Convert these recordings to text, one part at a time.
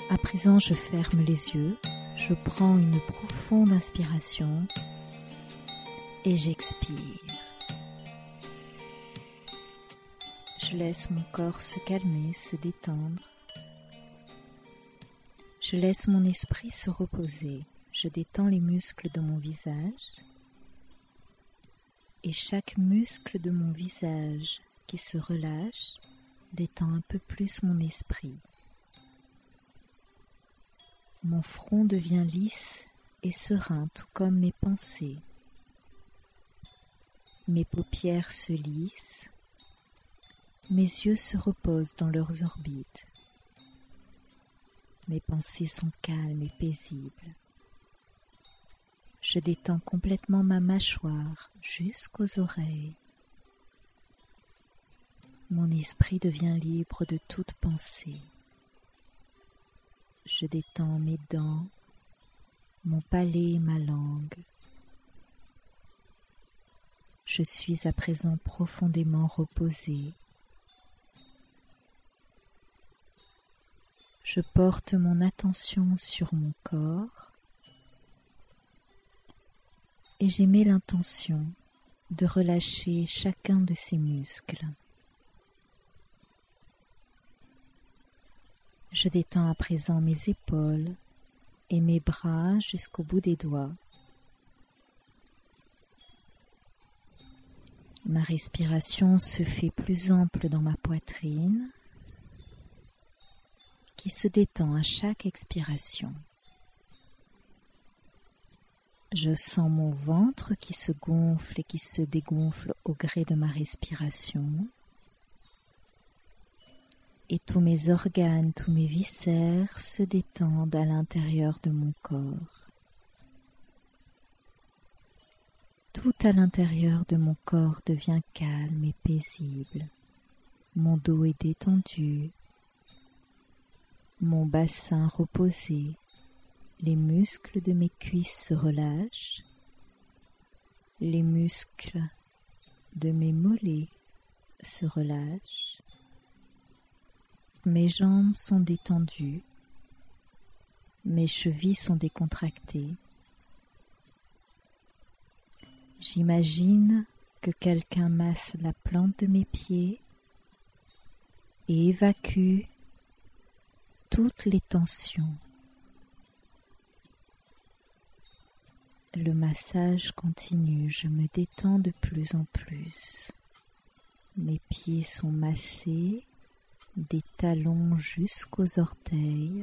À présent, je ferme les yeux, je prends une profonde inspiration et j'expire. Je laisse mon corps se calmer, se détendre. Je laisse mon esprit se reposer. Je détends les muscles de mon visage. Et chaque muscle de mon visage qui se relâche détend un peu plus mon esprit. Mon front devient lisse et serein, tout comme mes pensées. Mes paupières se lissent. Mes yeux se reposent dans leurs orbites. Mes pensées sont calmes et paisibles. Je détends complètement ma mâchoire jusqu'aux oreilles. Mon esprit devient libre de toute pensée. Je détends mes dents, mon palais et ma langue. Je suis à présent profondément reposée. Je porte mon attention sur mon corps et j'émets l'intention de relâcher chacun de ses muscles. Je détends à présent mes épaules et mes bras jusqu'au bout des doigts. Ma respiration se fait plus ample dans ma poitrine, qui se détend à chaque expiration. Je sens mon ventre qui se gonfle et qui se dégonfle au gré de ma respiration. Et tous mes organes, tous mes viscères se détendent à l'intérieur de mon corps. Tout à l'intérieur de mon corps devient calme et paisible. Mon dos est détendu. Mon bassin reposé, les muscles de mes cuisses se relâchent, les muscles de mes mollets se relâchent, mes jambes sont détendues, mes chevilles sont décontractées. J'imagine que quelqu'un masse la plante de mes pieds et évacue toutes les tensions. Le massage continue, je me détends de plus en plus. Mes pieds sont massés, des talons jusqu'aux orteils.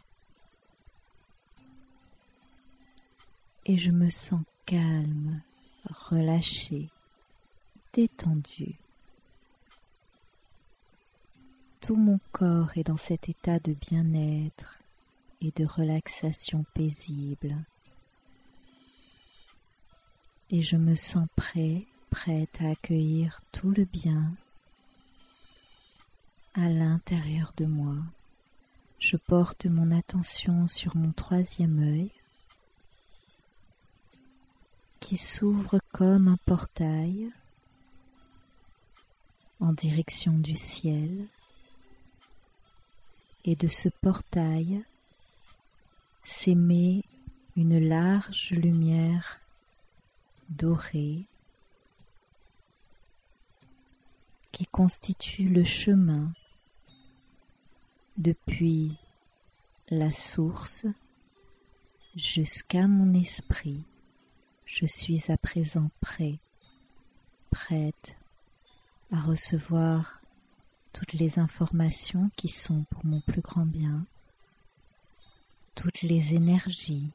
Et je me sens calme, relâché, détendu. Tout mon corps est dans cet état de bien-être et de relaxation paisible. Et je me sens prête à accueillir tout le bien à l'intérieur de moi. Je porte mon attention sur mon troisième œil qui s'ouvre comme un portail en direction du ciel. Et de ce portail s'émet une large lumière dorée qui constitue le chemin depuis la source jusqu'à mon esprit. Je suis à présent prête à recevoir toutes les informations qui sont pour mon plus grand bien, toutes les énergies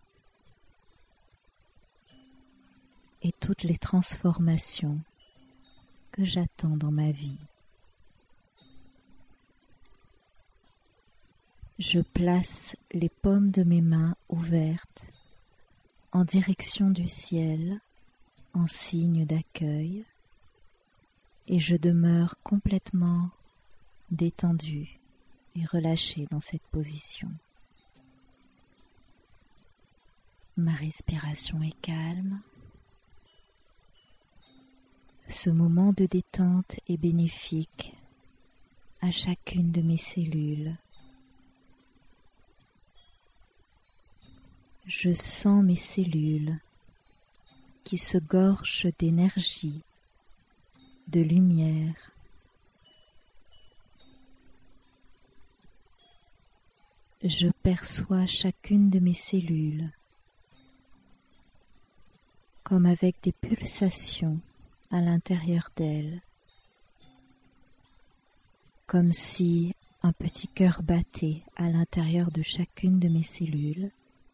et toutes les transformations que j'attends dans ma vie. Je place les paumes de mes mains ouvertes en direction du ciel en signe d'accueil. Et je demeure complètement détendue et relâchée dans cette position. Ma respiration est calme. Ce moment de détente est bénéfique à chacune de mes cellules. Je sens mes cellules qui se gorgent d'énergie, de lumière. Je perçois chacune de mes cellules comme avec des pulsations à l'intérieur d'elles, comme si un petit cœur battait à l'intérieur de chacune de mes cellules.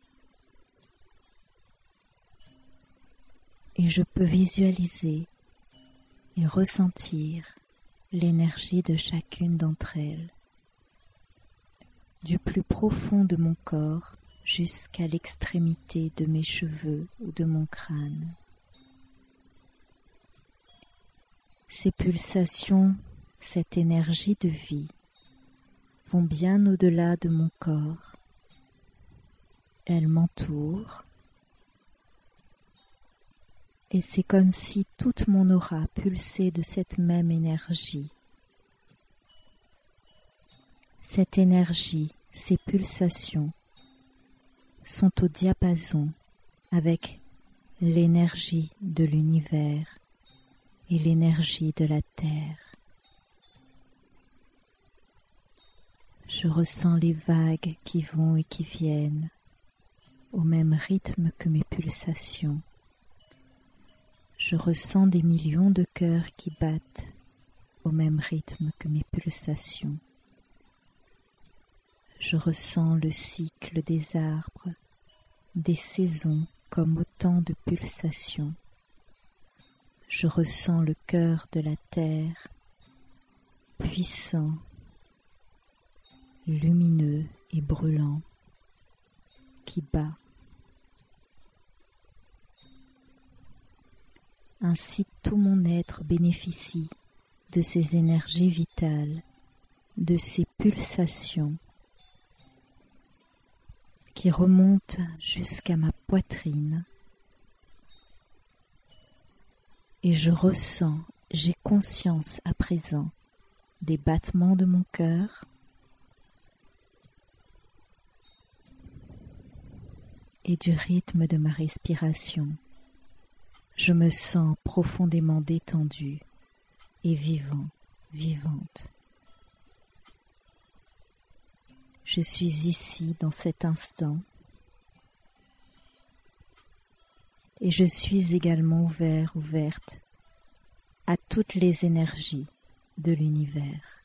Et je peux visualiser et ressentir l'énergie de chacune d'entre elles, du plus profond de mon corps jusqu'à l'extrémité de mes cheveux ou de mon crâne. Ces pulsations, cette énergie de vie, vont bien au-delà de mon corps. Elles m'entourent. Et c'est comme si toute mon aura pulsait de cette même énergie. Cette énergie, ces pulsations, sont au diapason avec l'énergie de l'univers et l'énergie de la Terre. Je ressens les vagues qui vont et qui viennent au même rythme que mes pulsations. Je ressens des millions de cœurs qui battent au même rythme que mes pulsations. Je ressens le cycle des arbres, des saisons comme autant de pulsations. Je ressens le cœur de la terre, puissant, lumineux et brûlant, qui bat. Ainsi tout mon être bénéficie de ces énergies vitales, de ces pulsations qui remontent jusqu'à ma poitrine. Et je ressens, j'ai conscience à présent des battements de mon cœur, et du rythme de ma respiration. Je me sens profondément détendue et vivant, vivante. Je suis ici dans cet instant et je suis également ouverte à toutes les énergies de l'univers.